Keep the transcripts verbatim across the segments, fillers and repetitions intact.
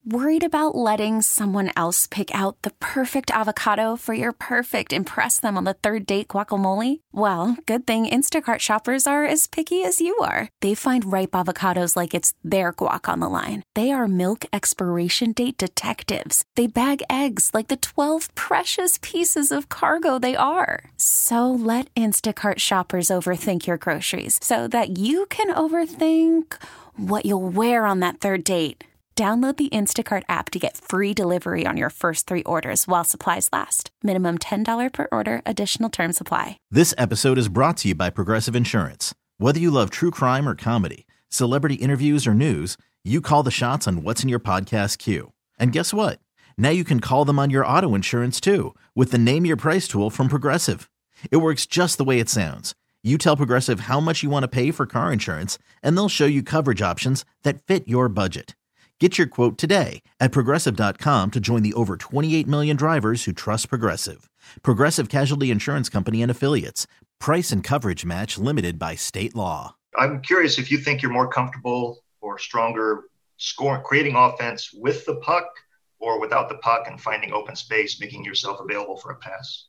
Worried about letting someone else pick out the perfect avocado for your perfect impress them on the third date guacamole? Well, good thing Instacart shoppers are as picky as you are. They find ripe avocados like it's their guac on the line. They are milk expiration date detectives. They bag eggs like the twelve precious pieces of cargo they are. So let Instacart shoppers overthink your groceries so that you can overthink what you'll wear on that third date. Download the Instacart app to get free delivery on your first three orders while supplies last. Minimum ten dollars per order. Additional terms apply. This episode is brought to you by Progressive Insurance. Whether you love true crime or comedy, celebrity interviews or news, you call the shots on what's in your podcast queue. And guess what? Now you can call them on your auto insurance too with the Name Your Price tool from Progressive. It works just the way it sounds. You tell Progressive how much you want to pay for car insurance, and they'll show you coverage options that fit your budget. Get your quote today at Progressive dot com to join the over twenty-eight million drivers who trust Progressive. Progressive Casualty Insurance Company and Affiliates. Price and coverage match limited by state law. I'm curious if you think you're more comfortable or stronger scoring, creating offense with the puck or without the puck and finding open space, making yourself available for a pass.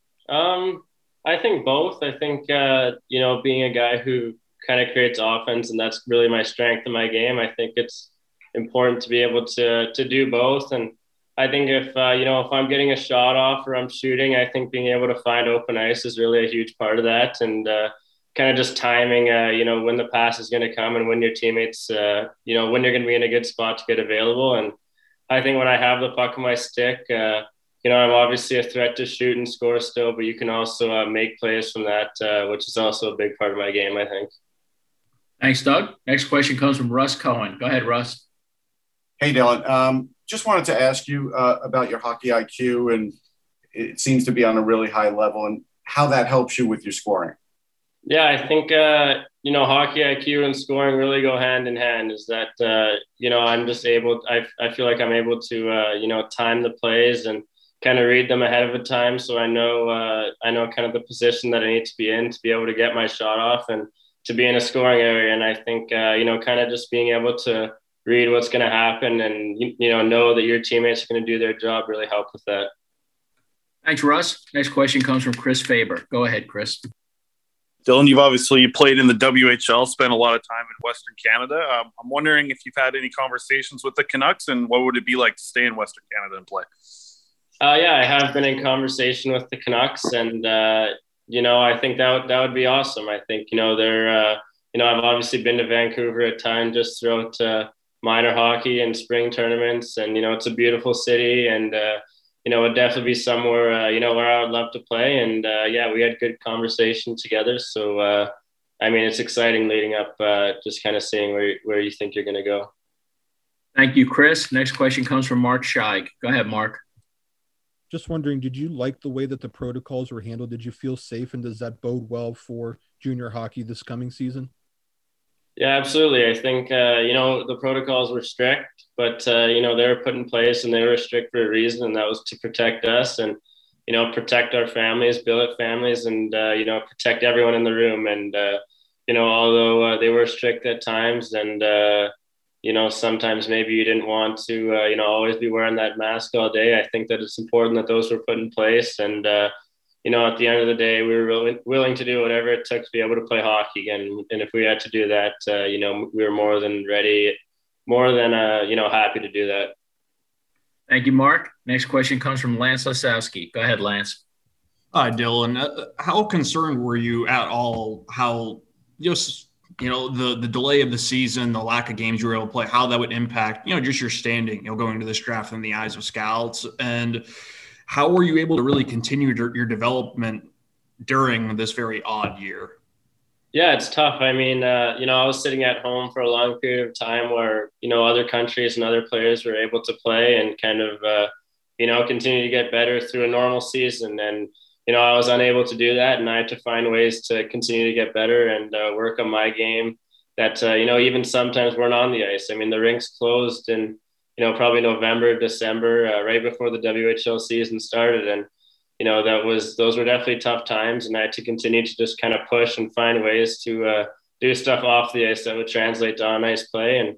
Um, I think both. I think, uh, you know, being a guy who kind of creates offense, and that's really my strength in my game, I think it's important to be able to to do both. And I think if uh, you know if I'm getting a shot off or I'm shooting, I think being able to find open ice is really a huge part of that, and uh, kind of just timing uh, you know when the pass is going to come and when your teammates uh, you know when you're going to be in a good spot to get available. And I think when I have the puck on my stick, uh, you know I'm obviously a threat to shoot and score still, but you can also uh, make plays from that, uh, which is also a big part of my game, I think. Thanks, Doug. Next question comes from Russ Cohen. Go ahead, Russ. Hey, Dylan. Um, just wanted to ask you uh, about your hockey I Q, and it seems to be on a really high level, and how that helps you with your scoring. Yeah, I think, uh, you know, hockey I Q and scoring really go hand in hand. Is that, uh, you know, I'm just able, I, I feel like I'm able to, uh, you know, time the plays and kind of read them ahead of a time. So I know, uh, I know kind of the position that I need to be in to be able to get my shot off and to be in a scoring area. And I think, uh, you know, kind of just being able to read what's going to happen and, you know, know that your teammates are going to do their job really help with that. Thanks, Russ. Next question comes from Chris Faber. Go ahead, Chris. Dylan, you've obviously played in the W H L, spent a lot of time in Western Canada. Um, I'm wondering if you've had any conversations with the Canucks, and what would it be like to stay in Western Canada and play? Uh, yeah, I have been in conversation with the Canucks, and, uh, you know, I think that would, that would be awesome. I think, you know, they're, uh, you know, I've obviously been to Vancouver a ton just throughout uh, minor hockey and spring tournaments. And, you know, it's a beautiful city, and, uh, you know, it'd definitely be somewhere, uh, you know, where I would love to play. And, uh, yeah, we had good conversation together. So, uh, I mean, it's exciting leading up, uh, just kind of seeing where, where you think you're going to go. Thank you, Chris. Next question comes from Mark Scheig. Go ahead, Mark. Just wondering, did you like the way that the protocols were handled? Did you feel safe, and does that bode well for junior hockey this coming season? Yeah, absolutely. I think, uh, you know, the protocols were strict, but, uh, you know, they were put in place and they were strict for a reason, and that was to protect us and, you know, protect our families, billet families, and, uh, you know, protect everyone in the room. And, uh, you know, although uh, they were strict at times and, uh, you know, sometimes maybe you didn't want to, uh, you know, always be wearing that mask all day, I think that it's important that those were put in place. And, uh, you know, at the end of the day, we were really willing to do whatever it took to be able to play hockey. And, and if we had to do that, uh, you know, we were more than ready, more than, uh, you know, happy to do that. Thank you, Mark. Next question comes from Lance Lasowski. Go ahead, Lance. Hi, Dylan. Uh, how concerned were you at all how just, you know, the, the delay of the season, the lack of games you were able to play, how that would impact, you know, just your standing, you know, going to this draft in the eyes of scouts? And how were you able to really continue your, your development during this very odd year? Yeah, it's tough. I mean, uh, you know, I was sitting at home for a long period of time where, you know, other countries and other players were able to play and kind of, uh, you know, continue to get better through a normal season. And, you know, I was unable to do that, and I had to find ways to continue to get better and uh, work on my game that, uh, you know, even sometimes weren't on the ice. I mean, the rinks closed in, you know, probably November, December, uh, right before the W H L season started. And, you know, that was, those were definitely tough times. And I had to continue to just kind of push and find ways to uh, do stuff off the ice that would translate to on ice play. And,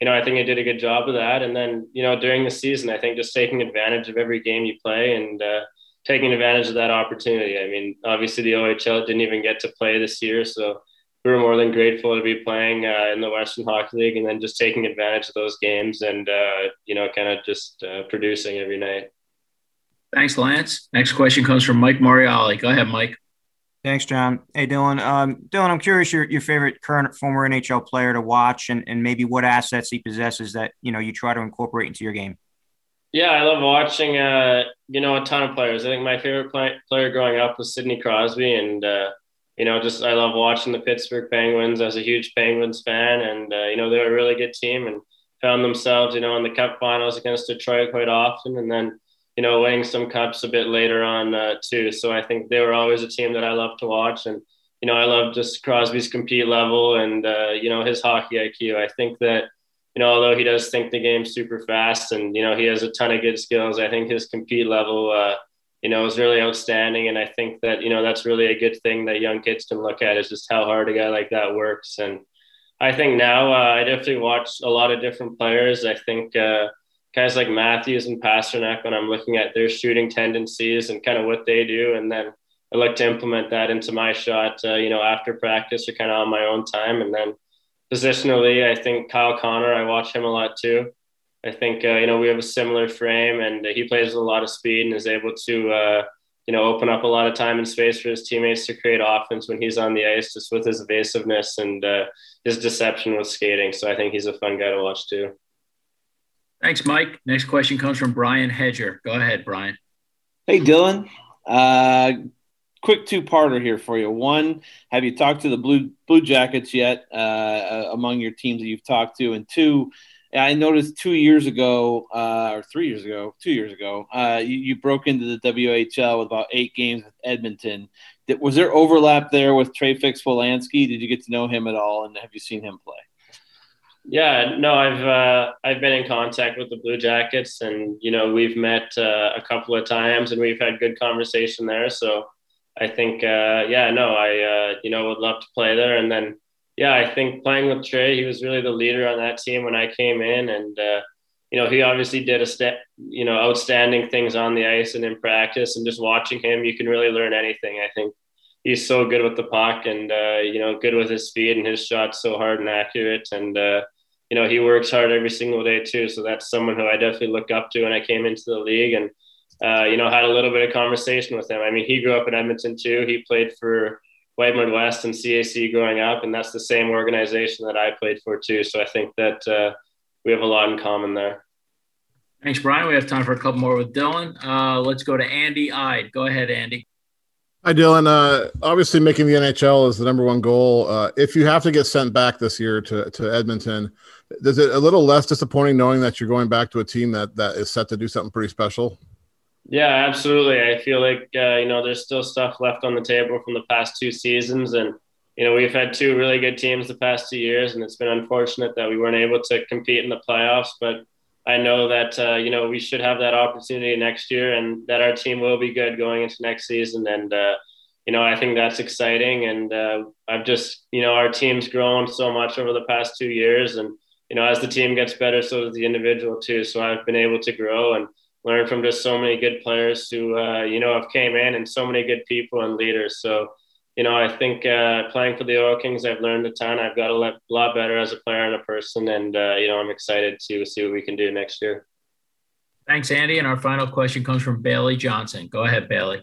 you know, I think I did a good job of that. And then, you know, during the season, I think just taking advantage of every game you play and uh, taking advantage of that opportunity. I mean, obviously the O H L didn't even get to play this year, so we were more than grateful to be playing uh, in the Western Hockey League and then just taking advantage of those games and, uh, you know, kind of just uh, producing every night. Thanks, Lance. Next question comes from Mike Mariali. Go ahead, Mike. Thanks, John. Hey, Dylan. Um, Dylan, I'm curious your, your favorite current former N H L player to watch and, and maybe what assets he possesses that, you know, you try to incorporate into your game. Yeah, I love watching, uh, you know, a ton of players. I think my favorite play- player growing up was Sidney Crosby. And, uh, you know, just I love watching the Pittsburgh Penguins as a huge Penguins fan. And, uh, you know, they're a really good team and found themselves, you know, in the Cup finals against Detroit quite often. And then, you know, winning some cups a bit later on uh, too. So I think they were always a team that I love to watch. And, you know, I love just Crosby's compete level and, uh, you know, his hockey I Q. I think that, you know, although he does think the game super fast and, you know, he has a ton of good skills, I think his compete level, uh, you know, is really outstanding. And I think that, you know, that's really a good thing that young kids can look at is just how hard a guy like that works. And I think now uh, I definitely watch a lot of different players. I think uh, guys like Matthews and Pasternak, when I'm looking at their shooting tendencies and kind of what they do, and then I look to implement that into my shot, uh, you know, after practice or kind of on my own time. And then positionally, I think Kyle Connor, I watch him a lot too. I think, uh, you know, we have a similar frame and he plays with a lot of speed and is able to, uh, you know, open up a lot of time and space for his teammates to create offense when he's on the ice, just with his evasiveness and uh, his deception with skating. So I think he's a fun guy to watch too. Thanks, Mike. Next question comes from Brian Hedger. Go ahead, Brian. Hey, Dylan. Uh, quick two-parter here for you. One, have you talked to the Blue Blue Jackets yet uh, among your teams that you've talked to? And two, I noticed two years ago uh, or three years ago, two years ago, uh, you, you broke into the W H L with about eight games with Edmonton. Did, was there overlap there with Trey Fix-Wolanski? Did you get to know him at all, and have you seen him play? Yeah, no, I've uh, I've been in contact with the Blue Jackets, and you know we've met uh, a couple of times, and we've had good conversation there. So I think, uh, yeah, no, I uh, you know would love to play there, and then yeah, I think playing with Trey, he was really the leader on that team when I came in, and uh, you know he obviously did a st- you know outstanding things on the ice and in practice, and just watching him, you can really learn anything. I think he's so good with the puck, and uh, you know good with his speed, and his shot's so hard and accurate, and uh, you know, he works hard every single day too. So that's someone who I definitely look up to when I came into the league and, uh, you know, had a little bit of conversation with him. I mean, he grew up in Edmonton too. He played for Whitewood West and C A C growing up, and that's the same organization that I played for too. So I think that uh, we have a lot in common there. Thanks, Brian. We have time for a couple more with Dylan. Uh, let's go to Andy Ide. Go ahead, Andy. Hi, Dylan. Uh, obviously, making the N H L is the number one goal. Uh, if you have to get sent back this year to, to Edmonton, is it a little less disappointing knowing that you're going back to a team that, that is set to do something pretty special? Yeah, absolutely. I feel like, uh, you know, there's still stuff left on the table from the past two seasons. And, you know, we've had two really good teams the past two years, and it's been unfortunate that we weren't able to compete in the playoffs. But I know that, uh, you know, we should have that opportunity next year, and that our team will be good going into next season. And, uh, you know, I think that's exciting. And uh, I've just, you know, our team's grown so much over the past two years. And, you know, as the team gets better, so does the individual too. So I've been able to grow and learn from just so many good players who, uh, you know, have came in, and so many good people and leaders. So, you know, I think uh, playing for the Oil Kings, I've learned a ton. I've got a lot better as a player and a person. And, uh, you know, I'm excited to see what we can do next year. Thanks, Andy. And our final question comes from Bailey Johnson. Go ahead, Bailey.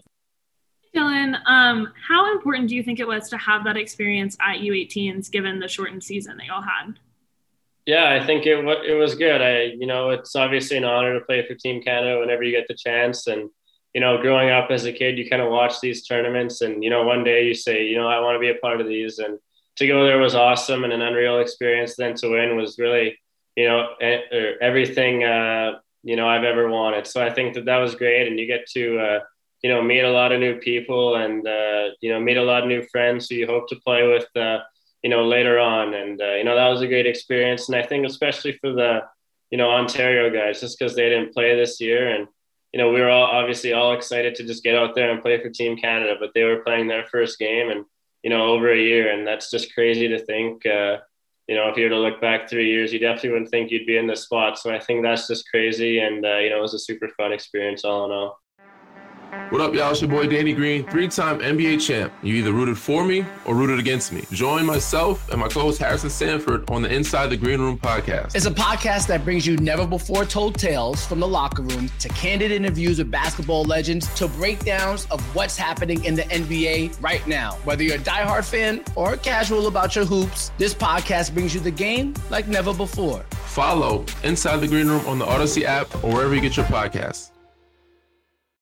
Dylan, um, how important do you think it was to have that experience at U eighteens given the shortened season that y'all had? Yeah, I think it, it was good. I, you know, it's obviously an honor to play for Team Canada whenever you get the chance. And, you know, growing up as a kid, you kind of watch these tournaments and, you know, one day you say, you know, I want to be a part of these. And to go there was awesome and an unreal experience. Then to win was really, you know, everything, uh, you know, I've ever wanted. So I think that that was great. And you get to, uh, you know, meet a lot of new people and, uh, you know, meet a lot of new friends who you hope to play with, uh, you know, later on. And, uh, you know, that was a great experience. And I think especially for the, you know, Ontario guys, just because they didn't play this year. And, you know, we were all obviously all excited to just get out there and play for Team Canada, but they were playing their first game and, you know, over a year. And that's just crazy to think, uh, you you know, if you were to look back three years, you definitely wouldn't think you'd be in this spot. So I think that's just crazy. And, uh, you know, it was a super fun experience all in all. What up, y'all? It's your boy Danny Green, three-time N B A champ. You either rooted for me or rooted against me. Join myself and my co-host Harrison Sanford on the Inside the Green Room podcast. It's a podcast that brings you never-before-told tales from the locker room to candid interviews with basketball legends to breakdowns of what's happening in the N B A right now. Whether you're a diehard fan or casual about your hoops, this podcast brings you the game like never before. Follow Inside the Green Room on the Odyssey app or wherever you get your podcasts.